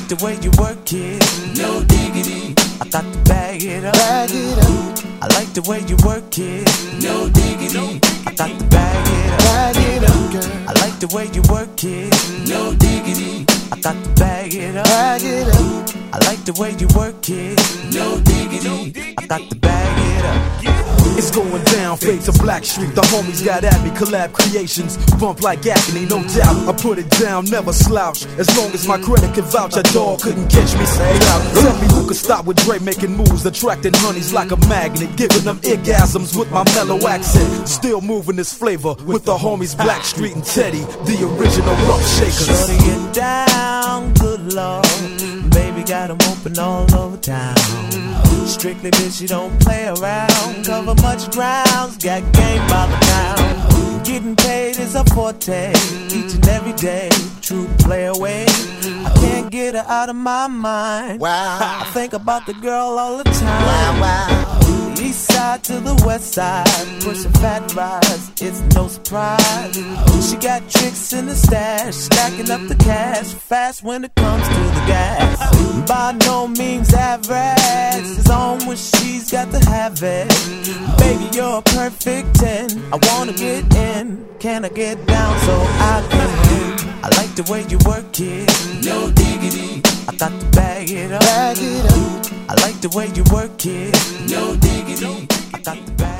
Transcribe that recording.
like the way you work it, no diggity. I got to bag it up. I like the way you work it, no diggity. I got to bag it up. I like the way you work it, no diggity. I got to bag it up. I like the way you work it, no diggity. I got to bag it up. It's going down, fade to Blackstreet. The homies got at me, collab creations, bump like agony, no doubt. I put it down, never slouch. As long as my credit can vouch, a dog couldn't catch me. Tell me who could stop with Dre making moves, attracting honeys like a magnet, giving them orgasms with my mellow accent. Still moving this flavor with the homies Blackstreet and Teddy, the original rough shakers. Shorty get down, good lord. Baby got 'em open all over town. Strictly bitch, you don't play around. Cover much grounds, got game by the pound. Getting paid is a forte, each and every day. True play away. I can't get her out of my mind. Wow. I think about the girl all the time. Wow. East side to the west side, pushing fat rides, it's no surprise. She got tricks in the stash, stacking up the cash, fast when it comes to the gas. By no means average, it's on when she's got to have it. Baby, you're a perfect 10, I wanna get in, can I get down so I can win? I like the way you work it, no diggity. I got to bag it up. I like the way you work it, no diggity. I got the bag.